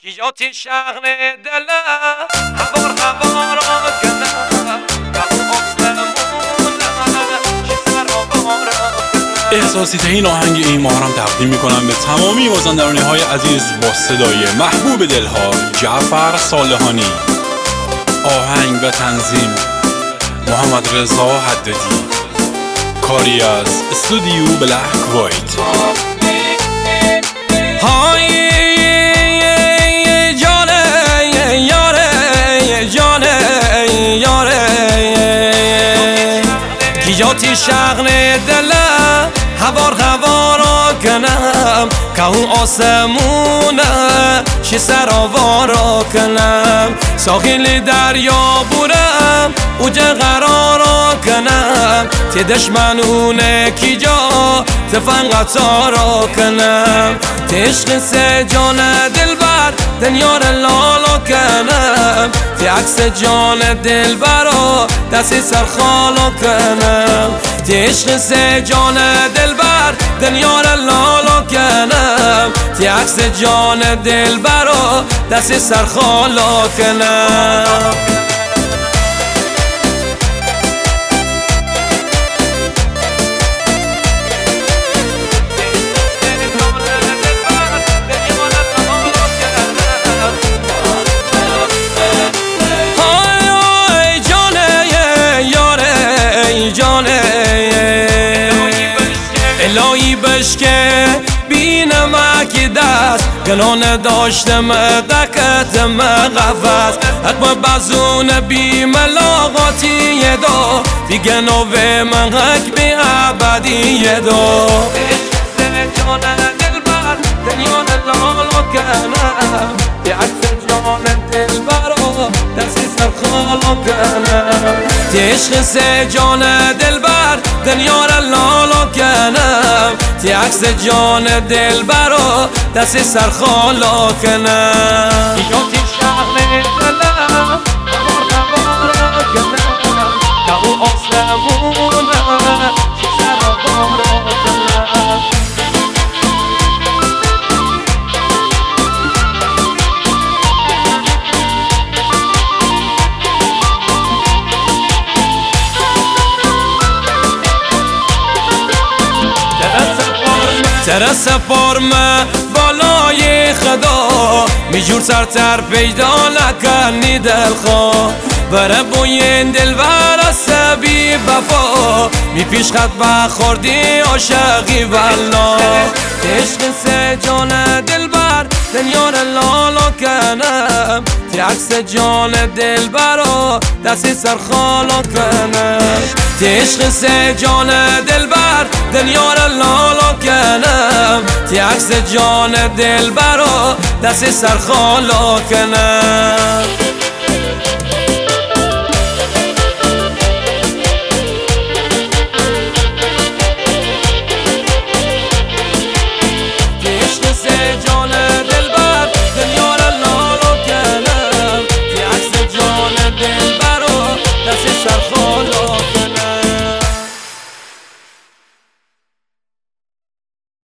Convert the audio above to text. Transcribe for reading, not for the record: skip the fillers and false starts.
گیجاتی شغل دل هوار هوارا کنم قبول آسمونه چه سرابارا. احساسی تهین آهنگ این ماه هم تقدیم میکنم به تمامی مازندرانی های عزیز با صدای محبوب دلها جعفر صالحانی. آهنگ و تنظیم محمد رضا حدادی. کاری از استودیو بلک وایت. گیجاتی شغل دل هوار هوارا کنم که اون آسمونه چی سرآوارا کنم. ساحل دریا برم اوج قرارا کنم تی دشمنونه کی جا تفن قطارا کنم. تی عشق سه جان دلبر دنیا رو لالا کنم تی عکس جان دلبرا دستی سرخالا کنم. تی عشق سه جان دلبر دنیا رو لالا کنم تی عکس جان دلبرا دستی سرخالا کنم. الهی بشکه بینم اکی دست گناه داشتم دکتم قفص حکم بزون بی ملاقاتی دا بی گناه من حک بی عبدی دا. جان دلبر دنیا لالا کنم بی عکس جان دلبر دستی سرخالا کنم. تی عشق سه جان دلبر دنیا را لالا کنم تی عکس جان دلبر دستی سرخالا کنم. گیجاتی شغل دلم هوار هوارا کنم که او آسمونه چی سرآوارا کنم. ترس پارم بالای خدا میجور سرتر پیدا نکنی دلخواه بره بوین دلبر سبی بفا می پیش خط بخوردی عاشقی والله. عشق سه جان دلبر دنیا رو لالا کنم تی عکس جان دلبرا دستی سرخالا کنم. تی عشق سه جان دلبر دنیا رو لالا کنم تی عکس جان دلبرا دستی سرخالا کنم.